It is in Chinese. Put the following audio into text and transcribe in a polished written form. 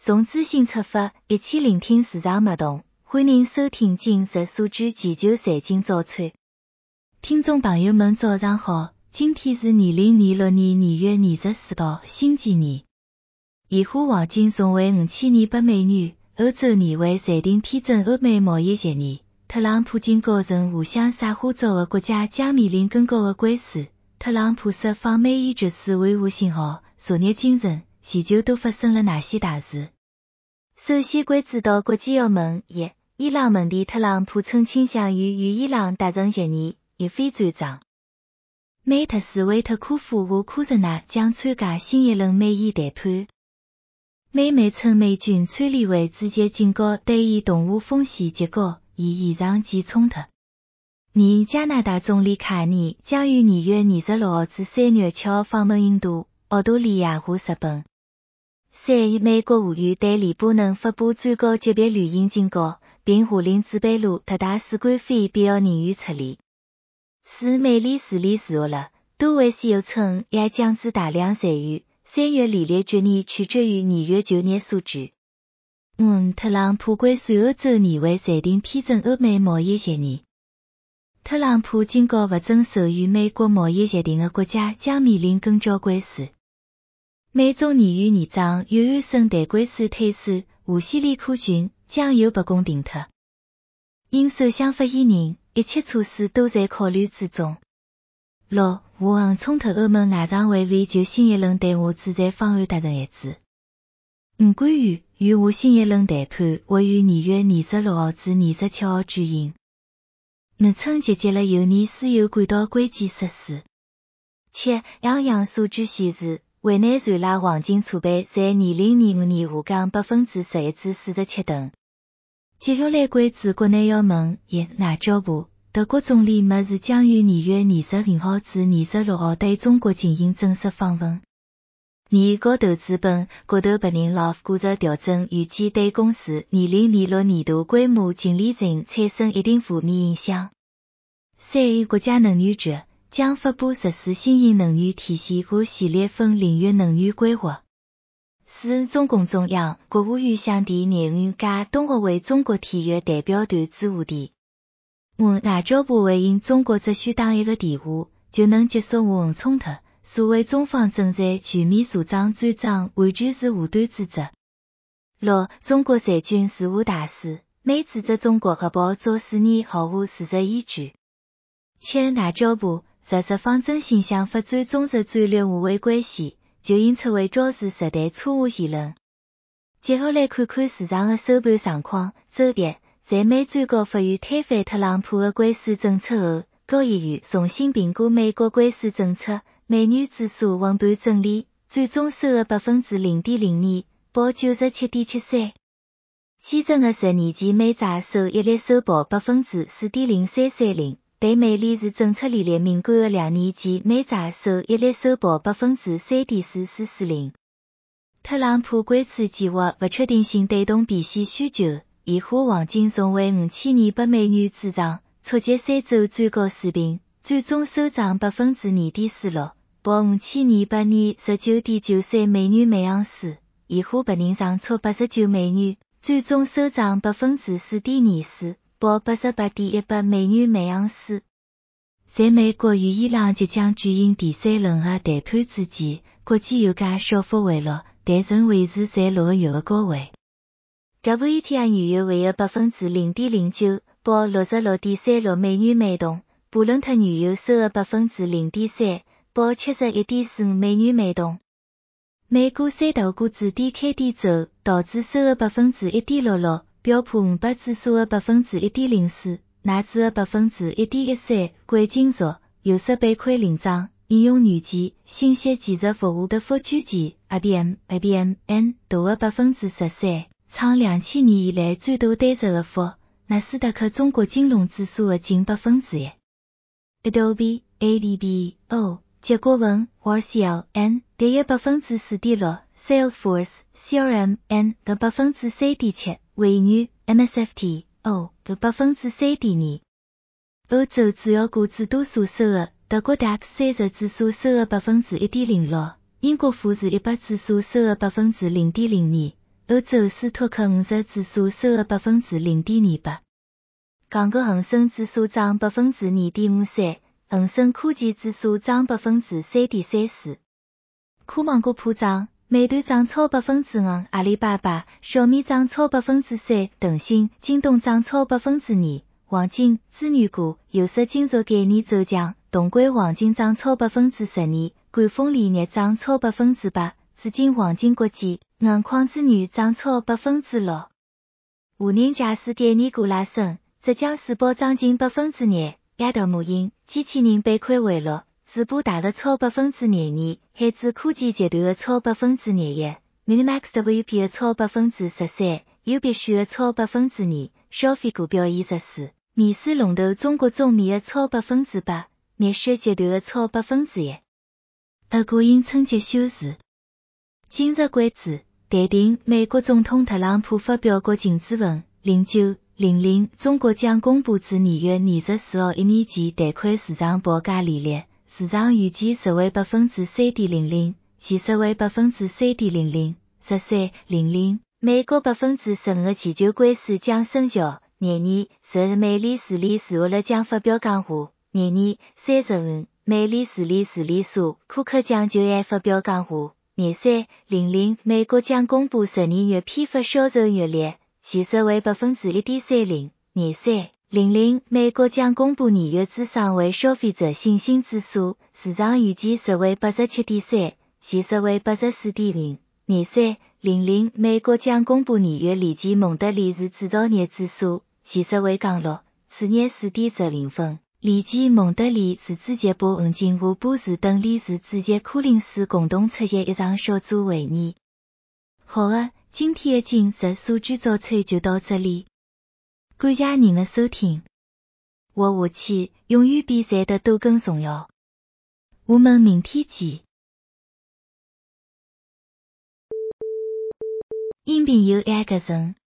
从资讯出发，一起聆听市场脉动。欢迎收听今日数据全球财经早餐。听众朋友们早上好，今天是2026年2月24号，星期二。现货黄金重回5800美元，欧洲议会裁定批准欧美贸易协议。特朗普警告称互相撒花招的国家将面临更高的关税。特朗普释放美元就是维护信号。昨日清晨，全球都发生了哪些大事？首先关注到国际要闻一，伊朗问题，特朗普称倾向于与伊朗达成协议，而非战争。美特斯维特科夫和科什纳将参加新一轮美伊谈判。美媒称美军参联会直接警告对伊动武风险极高，以延长击冲突。加拿大总理卡尼将于2月26号至3月7号访问印度、澳大利亚和日本。3. 美国呼吁对黎巴嫩发布最高级别旅行警告，并下令主贝鲁特大使馆非必要人员撤离。4. 美联处理事下了，多位 CEO 称也降至大量裁员，3月利率决议取决于2月就业数据。特朗普关税欧洲议会裁定批准欧美贸易协议。特朗普警告不遵守与美国贸易协定的国家将面临更高关税。美众议院议长约翰逊对关税退缩，无锡利库群将又被公定脱。因首相发言人，一切措施都在考虑之中。6. 俄乌冲突，欧盟内常委会就新一轮对俄制裁方案达成一致。5. 官员与俄新一轮谈判会于2月26号至27号举行。称集结了油腻输油管道关键设施。7. 央行数据显示，委内瑞拉黄金储备在2025年下降11%至47吨。接下来关注国内要闻一，外交部，德国总理默克尔将于2月25号至26号对中国进行正式访问。2. 高投资本国投白人老估值调整预计对公司2026年度规模净利润产生一定负面影响。3. 国家能源局将发布实施新型能源体系和系列分领域能源规划。4. 中共中央、国务院向地内安加冬奥会中国体育代表团致贺电。5. 外交部回应中国只需打一个电话就能结束俄乌冲突，所谓中方正在全面助长战争完全是武断指责。6. 中国裁军事务大使，美指责中国核爆早4年毫无事实依据。7. 外交部日方真心想发展中日战略互惠关系，就应撤回昭示实弹错误言论。接下来看看市场的收盘状况。周一，在美最高法院推翻特朗普的关税政策后，交易员重新评估美国关税政策，美元指数横盘整理，最终收了 0.02%， 报 97.73。期证的10年期美债收益率收报 4.0330%， 对美联储政策利率敏感的2年期美债收益率收报 3.4440%。特朗普关税计划不确定性带动避险需求，现货黄金重回5800美元之上，触及3周最高水平，最终收涨 2.46%， 报5800年 19.93 美元每盎司。现货白银上挫89美元，最终收涨 4.24%， 报 88.18 美元每盎司。在美国与伊朗即将举行第3轮的谈判之际，国际油价小幅回落，但仍维持在6个月的高位。WTI 原油为 0.09%， 报 66.36 美元每桶，布伦特原油收 0.3%， 报 71.45 美元每桶。美股三大股指低开低走，道指收 1.66%， 标普500指数 1.04%， 纳指 1.13%。关键族有色板块领涨，应用软件、信息技术服务的复举件 IBM、N 大的 13%， 创2000年以来最大单日的幅，纳斯达克中国金融指数的近 1%。Adobe、ADB、O、结果文、RCL、N 跌约 4.6%， Salesforce、CRM、N 的 3.7%， 微软、MSFT、O 的 3.2%。欧洲主要股指多数收的，德国 DAX 30指数收的 1.06%， 英国富时100指数收的 0.02%， 欧洲斯托克50指数收额 0.28%。港股恒生指数涨 2.53%， 恒生科技指数涨 3.34%。科网股普涨，美团涨超 5%， 阿里巴巴、小米涨超 3%， 腾讯、京东涨超 2%， 黄金、资源股、有色金属概念走强，东硅黄金涨超 12%， 赣锋锂业涨超 8%， 紫金黄金国际、银矿资源涨超 6%。无人驾驶概念股拉升，浙江世宝涨近 2%， 亚投模型、机器人被亏回落，淄博大陆超 22%， 海智科技集团的超 21%， Minimax WP 的超 13%， 优必选的超 2%， 消费股表现弱势，面水龙头中国中米的超 8%， 灭雪集团的超 1%。俄国因春节休市。今日关注，待定美国总统特朗普发表国情咨文0900，中国将公布至2月24号1年期贷款市场报价利率，市场预计实为 3.00%， 现实为 3.00%， 13.00%。美国 15% 的全球关税将生效，廿二，12美联储理事会将发表讲话，廿二，30美联储理事库克将就业发表讲话，廿3，00美国将公布12月批发销售月率，现实为 1.30%， 廿3，00美国将公布2月至上位消费者信心指数，市场预计实为 87.3， 现实为 84.0， 廿3，00美国将公布2月利基蒙德里氏制造业指数，现实为降落，次日4.10分。利基蒙德里是主席鲍恩金和博士等理事主席柯林斯共同出席一场小组会议。好的，今天的今日数据早餐就到这里，感谢您的收听。我下期永远比谁的都更重要。我们明天见。音频由爱个人。